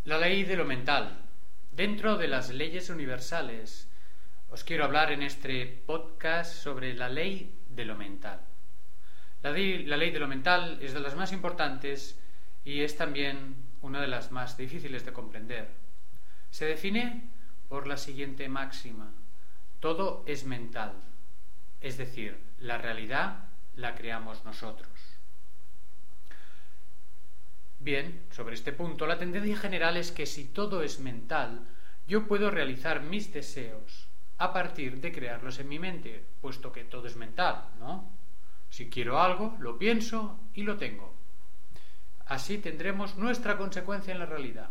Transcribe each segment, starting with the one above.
La ley de lo mental. Dentro de las leyes universales, os quiero hablar en este podcast sobre la ley de lo mental. La ley de lo mental es de las más importantes y es también una de las más difíciles de comprender. Se define por la siguiente máxima: todo es mental, es decir, la realidad la creamos nosotros. Bien, sobre este punto, la tendencia general es que si todo es mental, yo puedo realizar mis deseos a partir de crearlos en mi mente, puesto que todo es mental, ¿no? Si quiero algo, lo pienso y lo tengo. Así tendremos nuestra consecuencia en la realidad.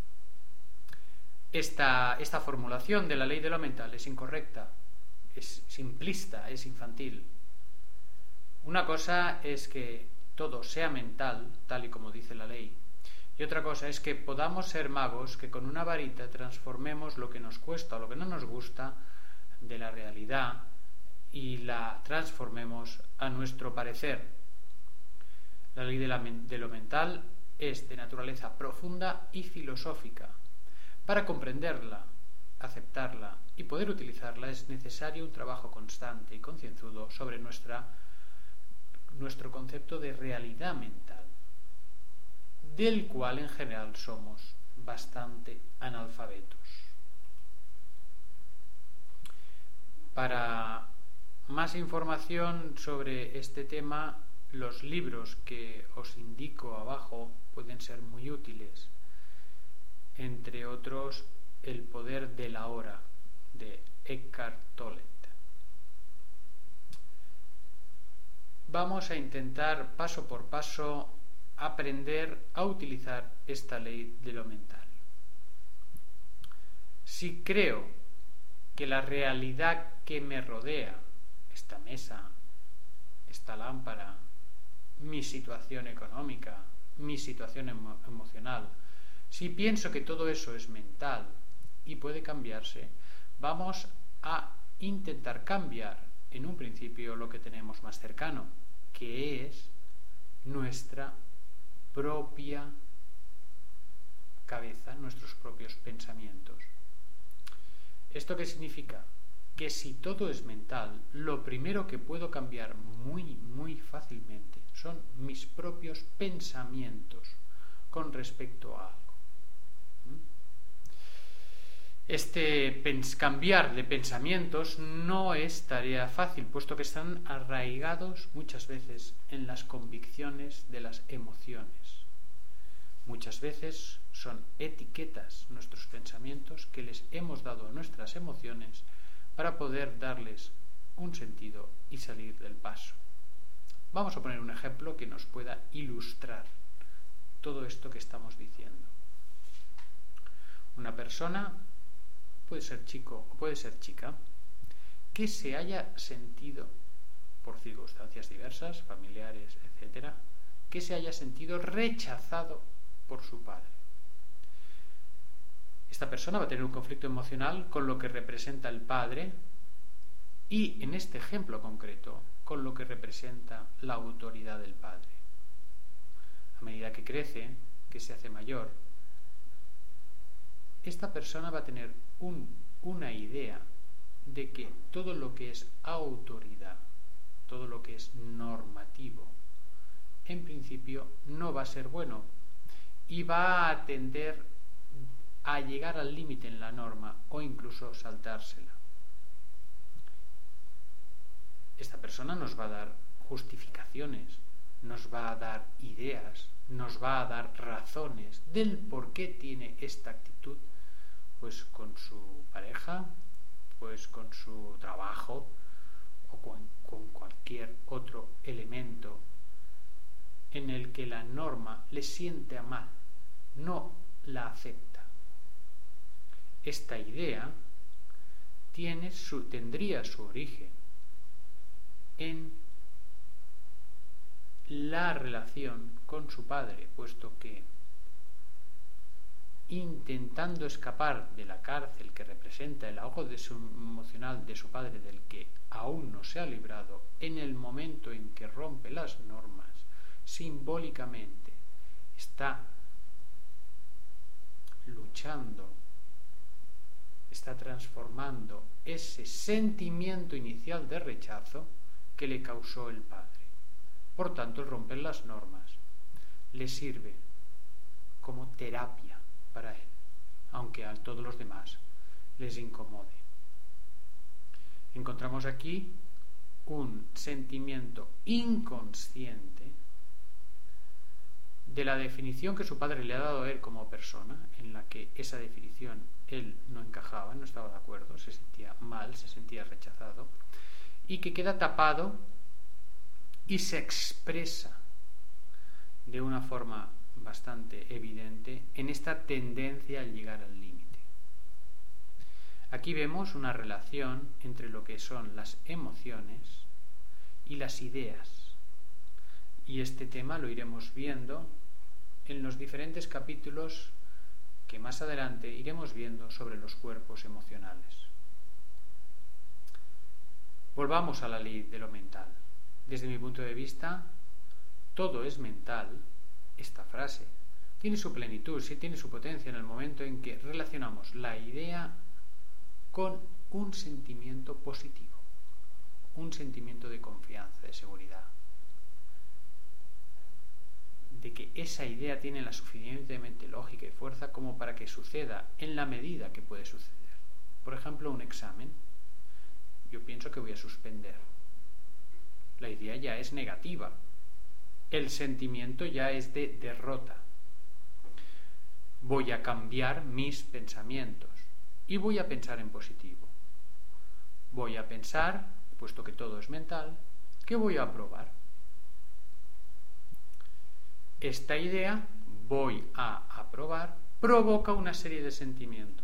Esta formulación de la ley de lo mental es incorrecta, es simplista, es infantil. Una cosa es que todo sea mental, tal y como dice la ley, y otra cosa es que podamos ser magos que con una varita transformemos lo que nos cuesta o lo que no nos gusta de la realidad y la transformemos a nuestro parecer. La ley de lo mental es de naturaleza profunda y filosófica. Para comprenderla, aceptarla y poder utilizarla es necesario un trabajo constante y concienzudo sobre nuestro concepto de realidad mental, del cual en general somos bastante analfabetos. Para más información sobre este tema, los libros que os indico abajo pueden ser muy útiles. Entre otros, El poder de la hora, de Eckhart Tolle. Vamos a intentar paso por paso aprender a utilizar esta ley de lo mental. Si creo que la realidad que me rodea, esta mesa, esta lámpara, mi situación económica, mi situación emocional, si pienso que todo eso es mental y puede cambiarse, vamos a intentar cambiar en un principio lo que tenemos más cercano, que es nuestra propia cabeza, nuestros propios pensamientos. ¿Esto qué significa? Que si todo es mental, lo primero que puedo cambiar muy fácilmente son mis propios pensamientos con respecto a algo. Cambiar de pensamientos no es tarea fácil, puesto que están arraigados muchas veces en las convicciones de las emociones. Muchas veces son etiquetas nuestros pensamientos que les hemos dado a nuestras emociones para poder darles un sentido y salir del paso. Vamos a poner un ejemplo que nos pueda ilustrar todo esto que estamos diciendo. Una persona, puede ser chico o puede ser chica, que se haya sentido, por circunstancias diversas, familiares, etc., que se haya sentido rechazado por su padre. Esta persona va a tener un conflicto emocional con lo que representa el padre y, en este ejemplo concreto, con lo que representa la autoridad del padre. A medida que crece, que se hace mayor, esta persona va a tener una idea de que todo lo que es autoridad, todo lo que es normativo, en principio no va a ser bueno y va a tender a llegar al límite en la norma o incluso saltársela. Esta persona nos va a dar justificaciones, nos va a dar ideas, nos va a dar razones del por qué tiene esta actitud, pues con su pareja, pues con su trabajo o con cualquier otro elemento en el que la norma le siente mal, no la acepta. Esta idea tendría su origen en la relación con su padre, puesto que intentando escapar de la cárcel que representa el ahogo emocional de su padre, del que aún no se ha librado, en el momento en que rompe las normas, simbólicamente está luchando, está transformando ese sentimiento inicial de rechazo que le causó el padre. Por tanto, el romper las normas le sirve como terapia para él, aunque a todos los demás les incomode. Encontramos aquí un sentimiento inconsciente de la definición que su padre le ha dado a él como persona, en la que esa definición él no encajaba, no estaba de acuerdo, se sentía mal, se sentía rechazado, y que queda tapado y se expresa de una forma bastante evidente en esta tendencia al llegar al límite. Aquí vemos una relación entre lo que son las emociones y las ideas, y este tema lo iremos viendo en los diferentes capítulos que más adelante iremos viendo sobre los cuerpos emocionales. Volvamos a la ley de lo mental. Desde mi punto de vista, todo es mental. Esta frase tiene su plenitud, sí tiene su potencia en el momento en que relacionamos la idea con un sentimiento positivo, un sentimiento de confianza, de seguridad, de que esa idea tiene la suficientemente lógica y fuerza como para que suceda en la medida que puede suceder. Por ejemplo, un examen. Yo pienso que voy a suspender. La idea ya es negativa. El sentimiento ya es de derrota. Voy a cambiar mis pensamientos y voy a pensar en positivo. Voy a pensar, puesto que todo es mental, que voy a aprobar. Esta idea, voy a aprobar, provoca una serie de sentimientos.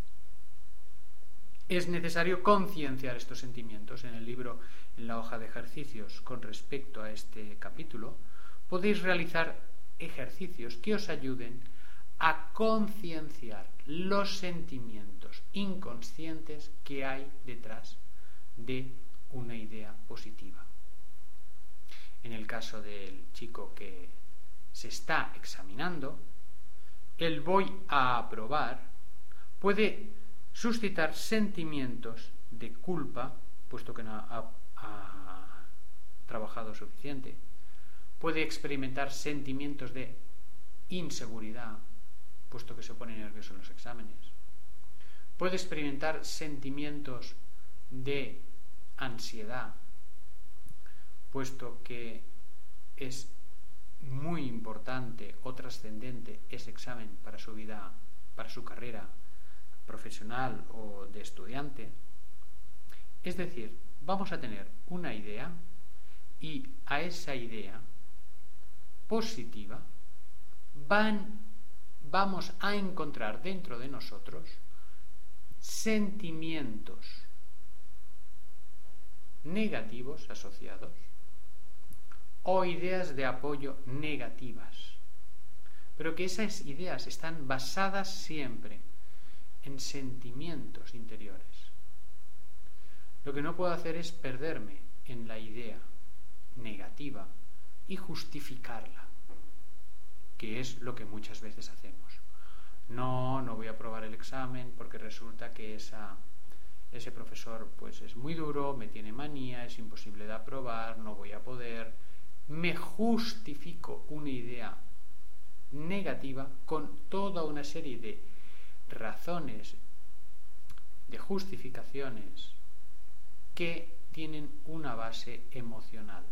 Es necesario concienciar estos sentimientos. En el libro, en la hoja de ejercicios con respecto a este capítulo, podéis realizar ejercicios que os ayuden a concienciar los sentimientos inconscientes que hay detrás de una idea positiva. En el caso del chico que se está examinando, el voy a aprobar puede suscitar sentimientos de culpa, puesto que no ha trabajado suficiente. Puede experimentar sentimientos de inseguridad, puesto que se pone nervioso en los exámenes. Puede experimentar sentimientos de ansiedad, puesto que es muy importante o trascendente ese examen para su vida, para su carrera profesional o de estudiante. Es decir, vamos a tener una idea y a esa idea positiva vamos a encontrar dentro de nosotros sentimientos negativos asociados o ideas de apoyo negativas, pero que esas ideas están basadas siempre en sentimientos interiores. Lo que no puedo hacer es perderme en la idea negativa y justificarla, que es lo que muchas veces hacemos. No voy a aprobar el examen porque resulta que ese profesor pues es muy duro, me tiene manía, es imposible de aprobar, no voy a poder. Me justifico una idea negativa con toda una serie de razones, de justificaciones que tienen una base emocional.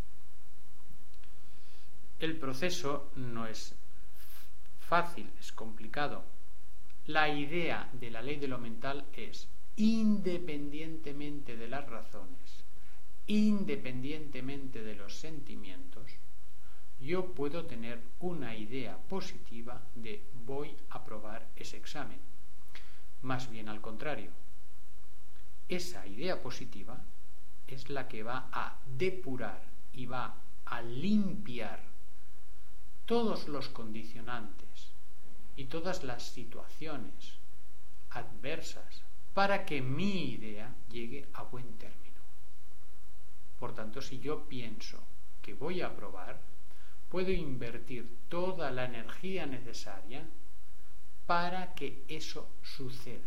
El proceso no es fácil, es complicado. La idea de la ley de lo mental es, independientemente de las razones, independientemente de los sentimientos, yo puedo tener una idea positiva de voy a aprobar ese examen. Más bien al contrario, esa idea positiva es la que va a depurar y va a limpiar todos los condicionantes y todas las situaciones adversas para que mi idea llegue a buen término. Por tanto, si yo pienso que voy a aprobar, puedo invertir toda la energía necesaria para que eso suceda.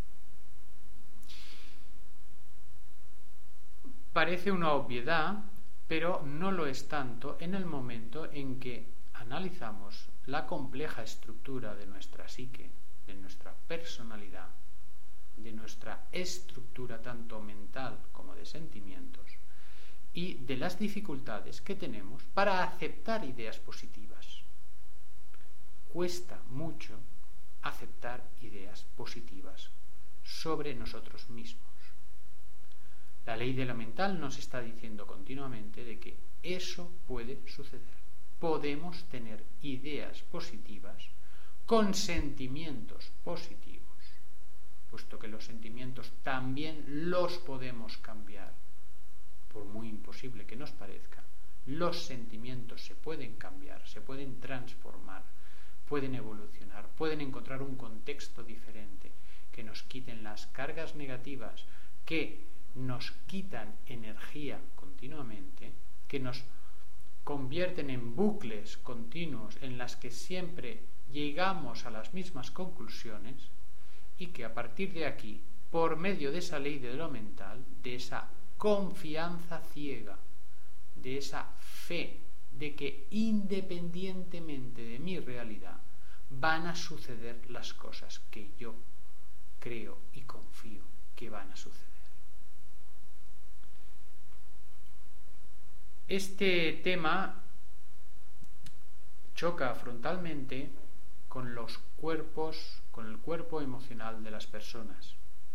Parece una obviedad, pero no lo es tanto en el momento en que analizamos la compleja estructura de nuestra psique, de nuestra personalidad, de nuestra estructura tanto mental como de sentimientos y de las dificultades que tenemos para aceptar ideas positivas. Cuesta mucho aceptar ideas positivas sobre nosotros mismos. La ley de lo mental nos está diciendo continuamente de que eso puede suceder. Podemos tener ideas positivas con sentimientos positivos, puesto que los sentimientos también los podemos cambiar, por muy imposible que nos parezca. Los sentimientos se pueden cambiar, se pueden transformar, pueden evolucionar, pueden encontrar un contexto diferente, que nos quiten las cargas negativas, que nos quitan energía continuamente, que nos convierten en bucles continuos en las que siempre llegamos a las mismas conclusiones, y que a partir de aquí, por medio de esa ley de lo mental, de esa confianza ciega, de esa fe de que independientemente de mi realidad van a suceder las cosas que yo creo y confío que van a suceder. Este tema choca frontalmente con los cuerpos, con el cuerpo emocional de las personas.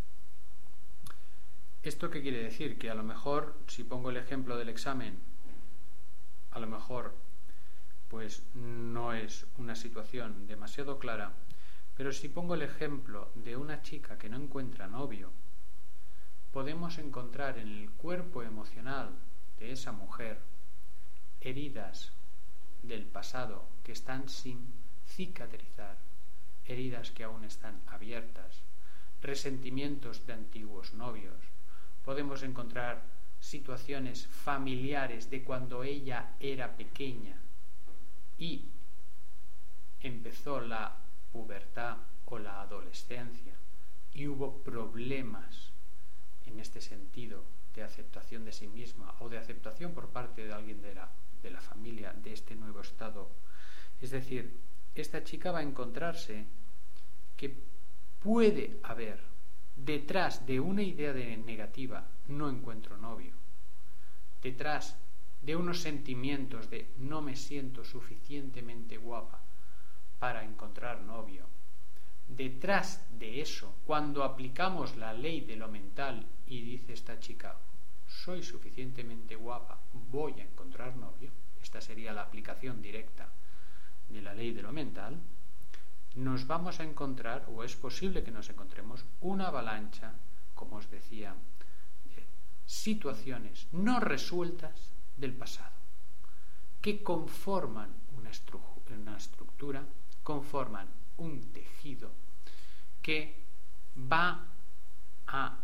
¿Esto qué quiere decir? Que a lo mejor, si pongo el ejemplo del examen, a lo mejor pues no es una situación demasiado clara, pero si pongo el ejemplo de una chica que no encuentra novio, podemos encontrar en el cuerpo emocional de esa mujer heridas del pasado que están sin cicatrizar, heridas que aún están abiertas, resentimientos de antiguos novios. Podemos encontrar situaciones familiares de cuando ella era pequeña y empezó la pubertad o la adolescencia y hubo problemas en este sentido de aceptación de sí misma o de aceptación por parte de alguien de la familia de este nuevo estado. Es decir, esta chica va a encontrarse que puede haber detrás de una idea negativa, no encuentro novio, detrás de unos sentimientos de no me siento suficientemente guapa para encontrar novio, detrás de eso, cuando aplicamos la ley de lo mental y dice esta chica, soy suficientemente guapa, voy a encontrar novio, esta sería la aplicación directa de la ley de lo mental, nos vamos a encontrar, o es posible que nos encontremos, una avalancha, como os decía, de situaciones no resueltas del pasado, que conforman una estructura, conforman un tejido que va a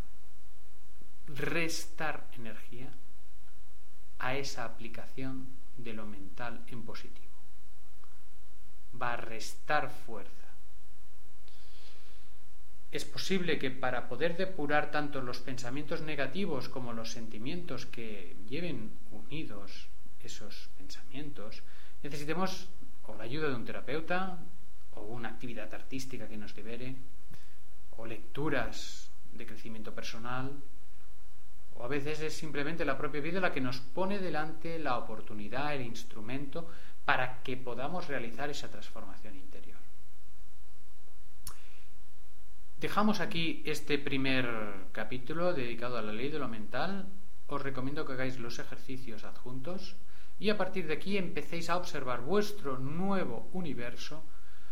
restar energía a esa aplicación de lo mental en positivo. Va a restar fuerza. Es posible que para poder depurar tanto los pensamientos negativos como los sentimientos que lleven unidos esos pensamientos, necesitemos o la ayuda de un terapeuta, o una actividad artística que nos libere, o lecturas de crecimiento personal, o a veces es simplemente la propia vida la que nos pone delante la oportunidad, el instrumento, para que podamos realizar esa transformación interior. Dejamos aquí este primer capítulo dedicado a la ley de lo mental. Os recomiendo que hagáis los ejercicios adjuntos y a partir de aquí empecéis a observar vuestro nuevo universo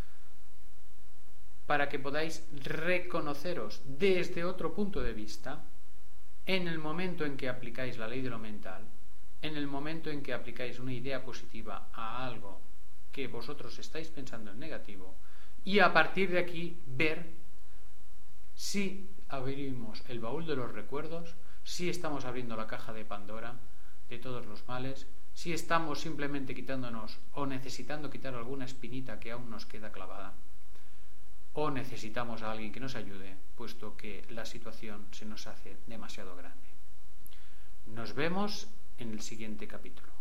para que podáis reconoceros desde otro punto de vista en el momento en que aplicáis la ley de lo mental, en el momento en que aplicáis una idea positiva a algo que vosotros estáis pensando en negativo, y a partir de aquí ver si abrimos el baúl de los recuerdos, si estamos abriendo la caja de Pandora de todos los males, si estamos simplemente quitándonos o necesitando quitar alguna espinita que aún nos queda clavada. o necesitamos a alguien que nos ayude, puesto que la situación se nos hace demasiado grande. Nos vemos en el siguiente capítulo.